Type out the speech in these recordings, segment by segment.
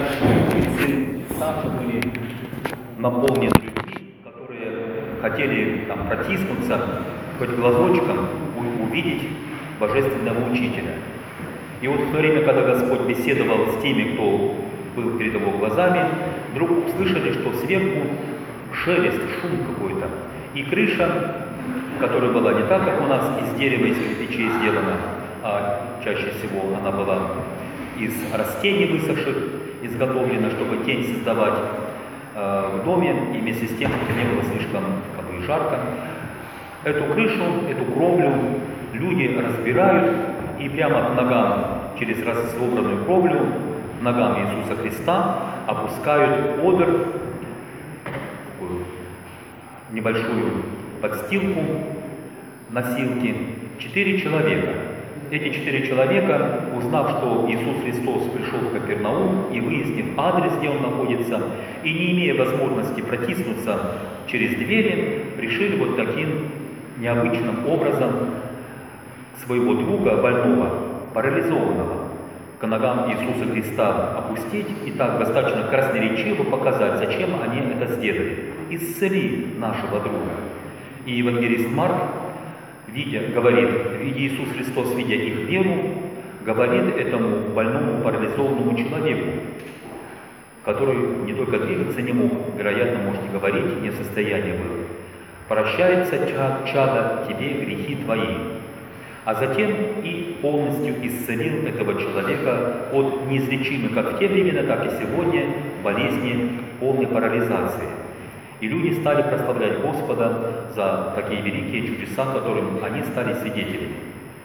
сказать, что улицы Саши были наполнены людьми, которые хотели там протиснуться хоть глазочком, увидеть божественного учителя. И вот в то время, когда Господь беседовал с теми, кто был перед его глазами, вдруг услышали, что сверху шелест, шум какой-то. И крыша, которая была не так, как у нас, из дерева, из кирпичей сделана, а чаще всего она была из растений высохших, изготовлена, чтобы тень создавать в доме, и вместе с тем, чтобы не было слишком жарко. Эту крышу, эту кровлю люди разбирают и прямо к ногам, через разобранную кровлю, к ногам Иисуса Христа опускают одр, такую небольшую подстилку, носилки, 4 человека. Эти 4 человека, узнав, что Иисус Христос пришел в Капернаум и выяснив адрес, где он находится, и не имея возможности протиснуться через двери, решили вот таким необычным образом своего друга, больного, парализованного, к ногам Иисуса Христа опустить и так достаточно красноречиво показать, зачем они это сделали. «Исцели нашего друга». И евангелист Марк, говорит, Иисус Христос, видя их веру, говорит этому больному парализованному человеку, который не только двигаться не мог, вероятно, может и говорить, не в состоянии был: «Прощается, чадо, тебе грехи твои». А затем и полностью исцелил этого человека от неизлечимой, как в те времена, так и сегодня, болезни полной парализации. И люди стали прославлять Господа за такие великие чудеса, которым они стали свидетелями.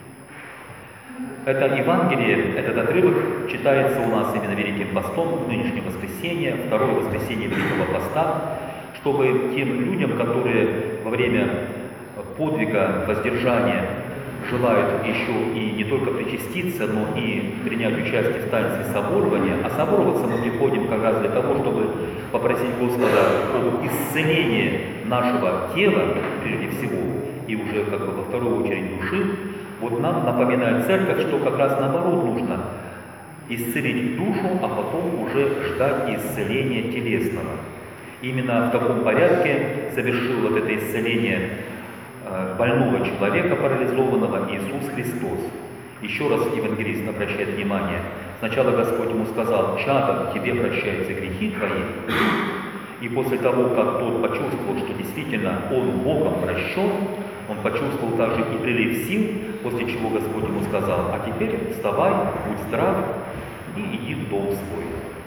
Это Евангелие, этот отрывок читается у нас именно Великим постом, в нынешнее воскресенье, второе воскресенье Великого поста, чтобы тем людям, которые во время подвига воздержания желают еще и не только причаститься, но и принять участие в таинстве соборования, а собороваться мы приходим как раз для того, чтобы попросить Господа об исцелении нашего тела, прежде всего, и уже как бы во вторую очередь души. Вот нам напоминает Церковь, что как раз наоборот нужно исцелить душу, а потом уже ждать исцеления телесного. Именно в таком порядке совершил вот это исцеление больного человека, парализованного, Иисус Христос. Еще раз евангелист обращает внимание. Сначала Господь ему сказал: «Чадо, тебе прощаются грехи твои». И после того, как тот почувствовал, что действительно он Богом прощен, он почувствовал также и прилив сил, после чего Господь ему сказал: «А теперь вставай, будь здрав и иди в дом свой».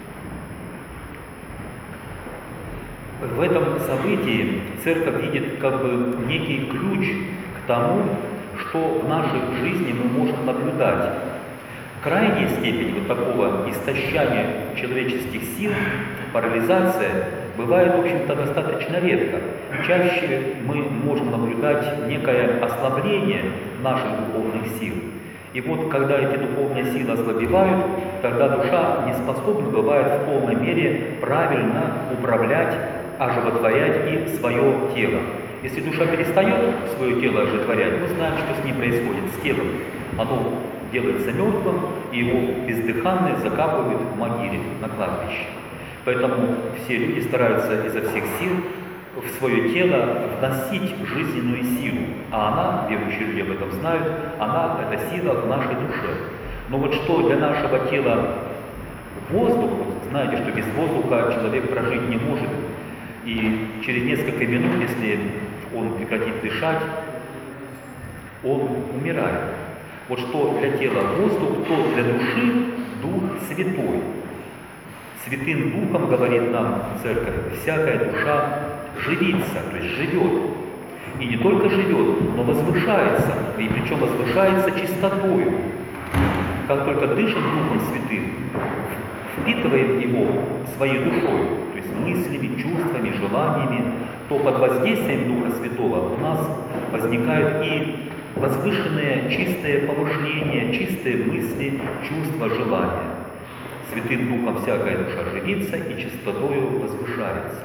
В этом событии Церковь видит как бы некий ключ к тому, что в нашей жизни мы можем наблюдать. Крайняя степень вот такого истощания человеческих сил, парализация, бывает, в общем-то, достаточно редко. Чаще мы можем наблюдать некое ослабление наших духовных сил. И вот, когда эти духовные силы ослабевают, тогда душа не способна бывает в полной мере правильно управлять, оживотворять и свое тело. Если душа перестает свое тело оживотворять, мы знаем, что с ним происходит, с телом. Оно делается мертвым, и его бездыханное закапывают в могиле, на кладбище. Поэтому все люди стараются изо всех сил в свое тело вносить жизненную силу. А она, верующие люди об этом знают, она, эта сила в нашей душе. Но вот что для нашего тела воздух, вот знаете, что без воздуха человек прожить не может. И через несколько минут, если он прекратит дышать, он умирает. Вот что для тела воздух, то для души Дух Святой. Святым Духом, говорит нам Церковь, всякая душа живится, то есть живет. И не только живет, но возвышается, и причем возвышается чистотою. Как только дышим Духом Святым, впитываем его своей душой, то есть мыслями, чувствами, желаниями, то под воздействием Духа Святого у нас возникают и возвышенное чистое помышление, чистые мысли, чувства, желания. Святым Духом всякая душа живится и чистотою возвышается.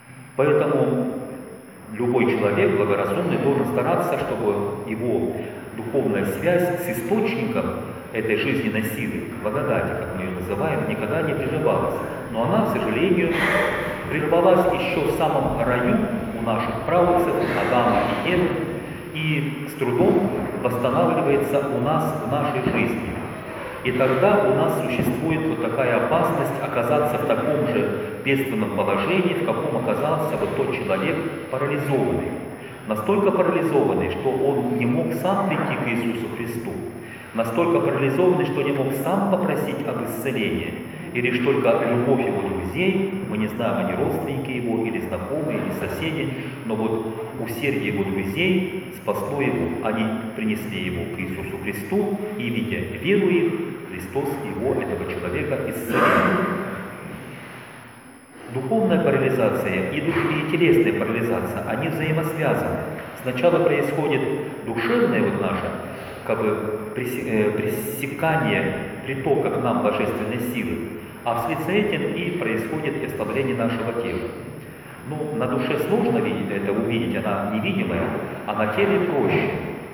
Поэтому любой человек благоразумный должен стараться, чтобы его духовная связь с источником этой жизненной силы, благодати, как мы ее называем, никогда не прерывалась. Но она, к сожалению, прервалась еще в самом раю у наших праотцев, Адама и Евы, и с трудом восстанавливается у нас в нашей жизни. И тогда у нас существует вот такая опасность оказаться в таком же бедственном положении, в каком оказался вот тот человек парализованный. Настолько парализованный, что он не мог сам прийти к Иисусу Христу. Настолько парализованный, что не мог сам попросить об исцелении. И лишь только любовь его друзей, мы не знаем, они родственники его, или знакомые, или соседи, но вот усердие его друзей спасло его. Они принесли его к Иисусу Христу, и, видя веру их, Христос его, этого человека, исцелил. Духовная парализация и телесная парализация, они взаимосвязаны. Сначала происходит душевное вот наше, как бы пресекание притока к нам божественной силы, а вслед за этим и происходит ослабление нашего тела. Ну, на душе сложно видеть это, увидеть, она невидимая, а на теле проще.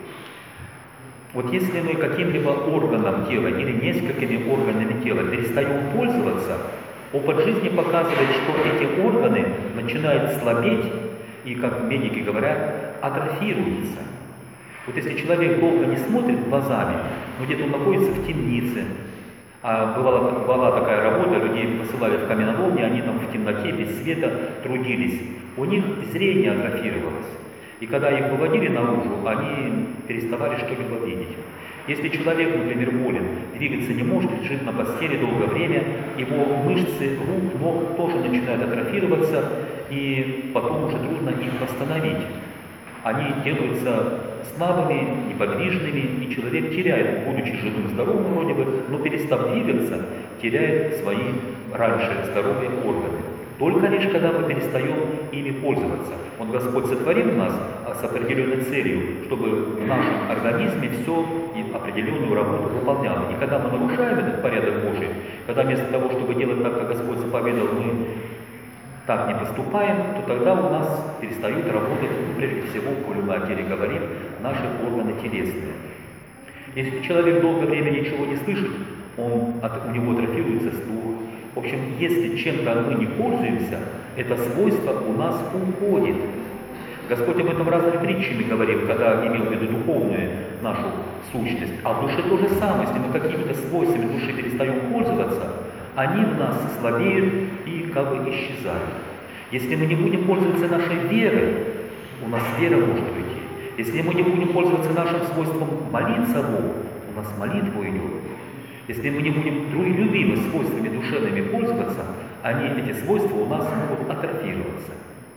Вот если мы каким-либо органом тела или несколькими органами тела перестаем пользоваться, опыт жизни показывает, что эти органы начинают слабеть и, как медики говорят, атрофируются. Вот если человек долго не смотрит глазами, но где-то он находится в темнице, а была такая работа, людей посылали в каменоломни, они там в темноте, без света трудились, у них зрение атрофировалось. И когда их выводили наружу, они переставали что-либо видеть. Если человек, например, болен, двигаться не может, лежит на постели долгое время, его мышцы рук, ног тоже начинают атрофироваться, и потом уже трудно их восстановить. Они делаются слабыми, неподвижными, и человек теряет, будучи живым и здоровым вроде бы, но перестав двигаться, теряет свои раньше здоровые органы. Только лишь когда мы перестаем ими пользоваться. Вот Господь сотворил нас с определенной целью, чтобы в нашем организме все и определенную работу выполняло. И когда мы нарушаем этот порядок Божий, когда вместо того, чтобы делать так, как Господь заповедал, мы так не поступаем, то тогда у нас перестают работать, прежде всего, коли мы о теле говорим, наши органы телесные. Если человек долгое время ничего не слышит, у него атрофируется слух. В общем, если чем-то мы не пользуемся, это свойство у нас уходит. Господь об этом разными притчами говорил, когда имел в виду духовную нашу сущность. А в душе то же самое, если мы какими-то свойствами души перестаем пользоваться, они в нас слабеют и как бы исчезают. Если мы не будем пользоваться нашей верой, у нас вера может уйти. Если мы не будем пользоваться нашим свойством молиться Богу, у нас молитва идет. Если мы не будем любыми свойствами душевными пользоваться, эти свойства у нас могут атрофироваться.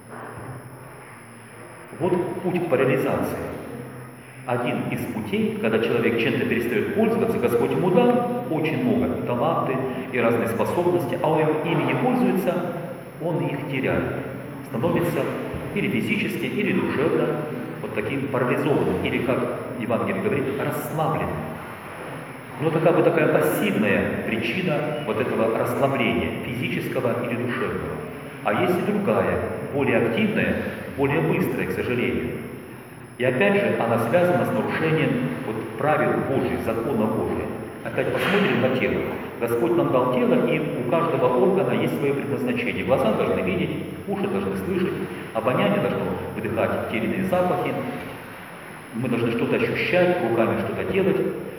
Вот путь к парализации. Один из путей, когда человек чем-то перестает пользоваться, Господь ему дал очень много и таланты, и разные способности, а он ими не пользуется, он их теряет. Становится или физически, или душевно вот таким парализованным, или, как Евангелие говорит, расслабленным. Но это как бы такая пассивная причина вот этого расслабления, физического или душевного. А есть и другая, более активная, более быстрая, к сожалению. И опять же, она связана с нарушением правил Божьих, закона Божьих. Опять посмотрим на тело. Господь нам дал тело, и у каждого органа есть свое предназначение. Глаза должны видеть, уши должны слышать, обоняние должно выдыхать те или иные запахи, мы должны что-то ощущать, руками что-то делать,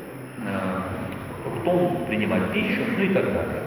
ртом принимать пищу, ну и так далее.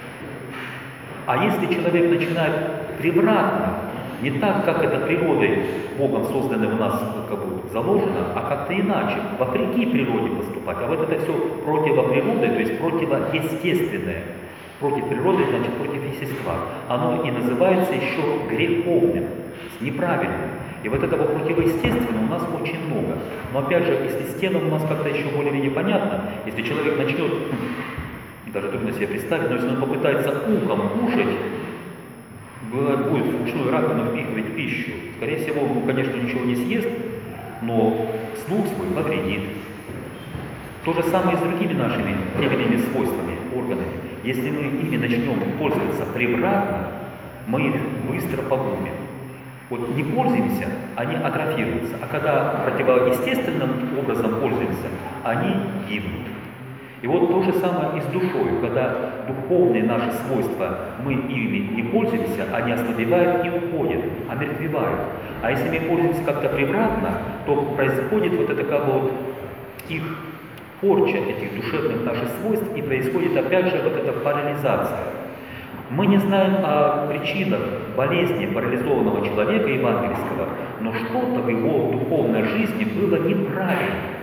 А если человек начинает превратно, не так, как это природой Богом созданное у нас как бы заложено, а как-то иначе, вопреки природе поступать. А вот это все противоприродное, то есть противоестественное. Против природы, значит против естества. Оно и называется еще греховным, неправильным. И вот этого противоестественного у нас очень много. Но опять же, если с телом у нас как-то еще более-менее понятно, если человек начнет, даже трудно себе представить, но если он попытается ухом кушать, будет в ушную раковину впихивать пищу, скорее всего, он, конечно, ничего не съест, но слух свой повредит. То же самое и с другими нашими теми свойствами, органами. Если мы ими начнем пользоваться превратно, мы их быстро погубим. Вот не пользуемся, они атрофируются. А когда противоестественным образом пользуемся, они гибнут. И вот то же самое и с душой. Когда духовные наши свойства, мы ими не пользуемся, они ослабевают и уходят, омертвевают. А если мы пользуемся как-то превратно, то происходит вот это как бы вот их порча этих душевных наших свойств, и происходит опять же вот эта парализация. Мы не знаем о причинах болезни парализованного человека евангельского, но что-то в его духовной жизни было неправильно.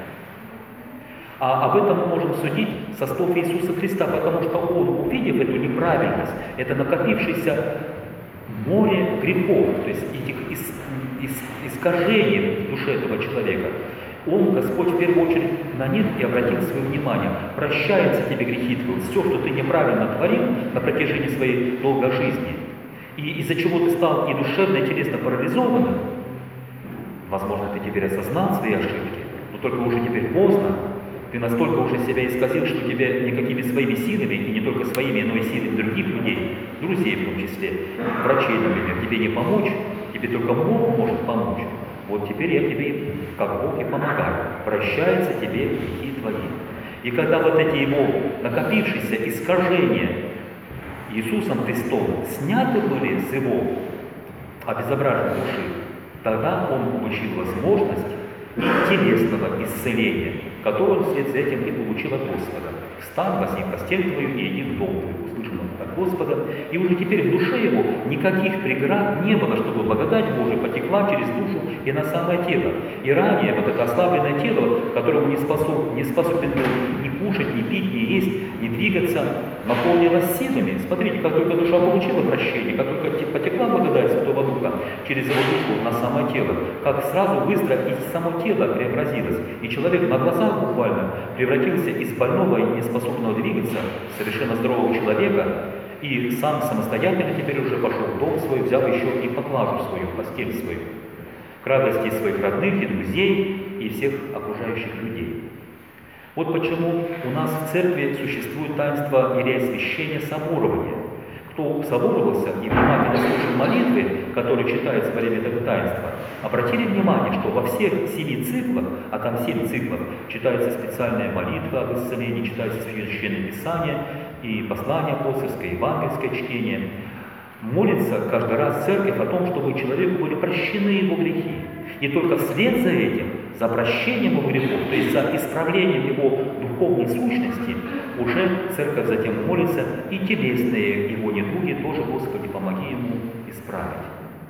А об этом мы можем судить со слов Иисуса Христа, потому что Он, увидев эту неправильность, это накопившееся море грехов, то есть этих искажений в душе этого человека, Он, Господь, в первую очередь на них и обратил свое внимание. Прощаются тебе грехи твои, все, что ты неправильно творил на протяжении своей долгой жизни, и из-за чего ты стал и душевно, и телесно парализованным, возможно, ты теперь осознал свои ошибки, но только уже теперь поздно. Ты настолько уже себя исказил, что тебе никакими своими силами, и не только своими, но и силами других людей, друзей в том числе, врачей, например, тебе не помочь, тебе только Бог может помочь. Вот теперь я тебе, как Бог, и помогаю. Прощаются тебе грехи твои. И когда вот эти его накопившиеся искажения Иисусом Христом сняты были с его обезображенной души, тогда он получил возможность телесного исцеления, которое он вслед за этим и получил от Господа. «Встань, возьми постель твою и иди в дом твой», услышал он от Господа. И уже теперь в душе его никаких преград не было, чтобы благодать Божия потекла через душу и на самое тело. И ранее вот это ослабленное тело, которому не способен был ни кушать, ни пить, ни есть, ни двигаться, наполнилось силами. Смотрите, как только душа получила прощение, как только потекла благодать Святого Духа через его душу на самое тело, как сразу быстро и само тело преобразилось. И человек на глазах буквально превратился из больного и неспособного двигаться в совершенно здорового человека, и сам самостоятельно теперь уже пошел в дом свой, взял еще и поклажу свою, постель свою, к радости своих родных и друзей и всех окружающих людей. Вот почему у нас в церкви существует таинство иереосвящения соборования. Кто соборовался и внимательно слушал молитвы, которые читаются во время этого таинства, обратили внимание, что во всех 7 циклах, а там 7 циклов, читается специальная молитва об исцелении, читается Священное Писание и послание апостольское, евангельское чтение. Молится каждый раз церковь о том, чтобы человеку были прощены его грехи. И только вслед за этим, за прощением его грехов, то есть за исправлением его духовной сущности, уже церковь затем молится, и телесные его недуги тоже, Господи, помоги ему исправить.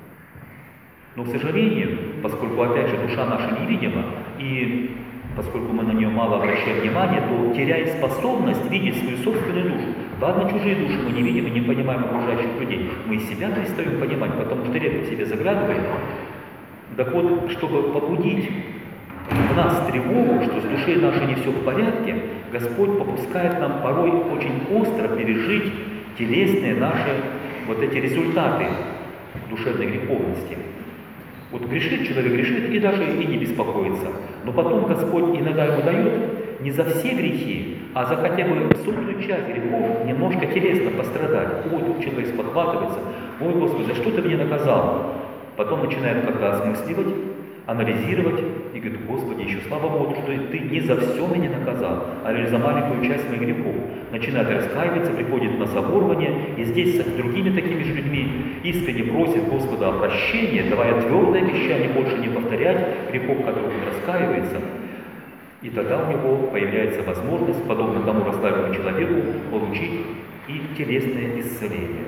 Но, к сожалению, поскольку, опять же, душа наша невидима, и поскольку мы на нее мало обращаем внимания, то теряем способность видеть свою собственную душу. Ладно, чужие души мы не видим и не понимаем окружающих людей. Мы и себя перестаем понимать, потому что редко в себе заглядываем. Так вот, чтобы побудить в нас тревогу, что с душой нашей не все в порядке, Господь попускает нам порой очень остро пережить телесные наши вот эти результаты душевной греховности. Вот грешит человек, грешит и даже и не беспокоится. Но потом Господь иногда ему дает не за все грехи, а за хотя бы сотую часть грехов немножко телесно пострадать. Ой, тут человек спохватывается. Ой, Господи, за что ты меня наказал? Потом начинает как-то осмысливать, анализировать и говорит: Господи, еще слава Богу, что ты не за все меня наказал, а лишь за маленькую часть моих грехов. Начинает раскаиваться, приходит на соборование, и здесь с другими такими же людьми искренне просит Господа о прощении, давая твердое обещание больше не повторять грехов, которых он раскаивается. И тогда у него появляется возможность, подобно тому расслабленному человеку, получить и телесное исцеление.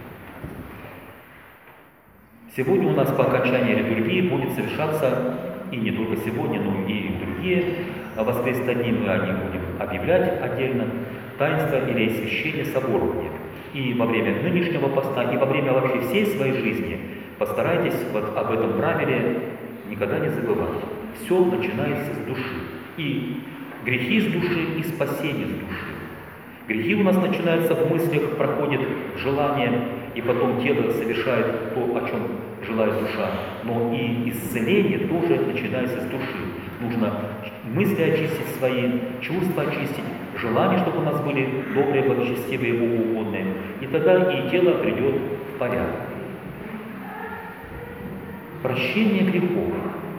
Сегодня у нас по окончании литургии будет совершаться, и не только сегодня, но и другие воскресные дни, мы о них будем объявлять отдельно, таинство иереосвящения соборования. И во время нынешнего поста, и во время вообще всей своей жизни постарайтесь вот об этом правиле никогда не забывать. Все начинается с души. И грехи с души, и спасение с души. Грехи у нас начинаются в мыслях, проходят в желание, и потом тело совершает то, о чем желает душа. Но и исцеление тоже начинается с души. Нужно мысли очистить свои, чувства очистить, желания, чтобы у нас были добрые, благочестивые, богоугодные. И тогда и тело придет в порядок. прощение грехов.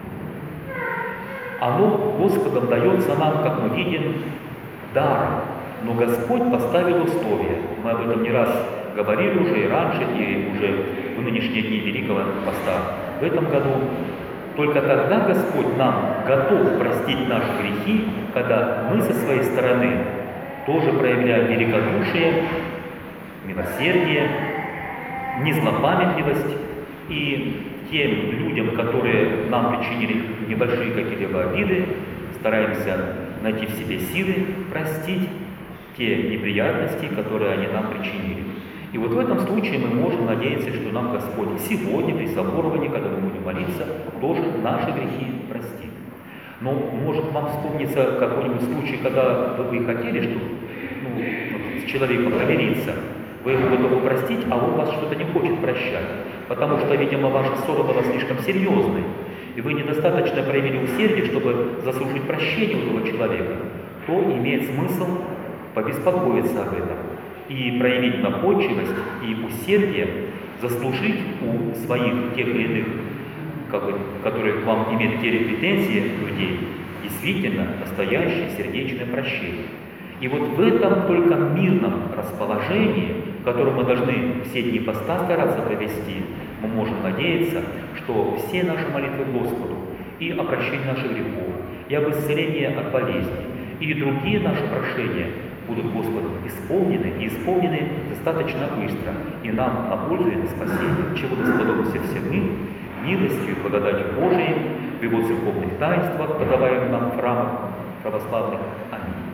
Оно Господом дается нам, как мы видим, даром. Но Господь поставил условия. Мы об этом не раз говорили уже и раньше, и уже в нынешние дни Великого Поста. В этом году только тогда Господь нам готов простить наши грехи, когда мы со своей стороны тоже проявляем великодушие, милосердие, незлопамятливость, и тем людям, которые нам причинили небольшие какие-либо обиды, стараемся найти в себе силы простить те неприятности, которые они нам причинили. И вот в этом случае мы можем надеяться, что нам Господь сегодня при соборовании, когда мы будем молиться, тоже наши грехи простит. Но может вам вспомниться какой-нибудь случай, когда вы хотели, что с человеком помириться, вы его готовы простить, а он вас что-то не хочет прощать, потому что, видимо, ваша ссора была слишком серьезной, и вы недостаточно проявили усердие, чтобы заслужить прощение у этого человека, то имеет смысл побеспокоиться об этом и проявить находчивость и усердие, заслужить у своих тех или иных, которые к вам имеют те претензии людей, действительно настоящее сердечное прощение. И вот в этом только мирном расположении, которое мы должны все дни поста стараться провести, мы можем надеяться, что все наши молитвы Господу и о прощении наших грехов, и об исцелении от болезней, и другие наши прошения будут Господом исполнены, и исполнены достаточно быстро, и нам на пользу и на спасение, чего сподобился всем мы, милостью и благодатью Божией, в Его церковных таинствах, подаваемых нам в храмах православных. Аминь.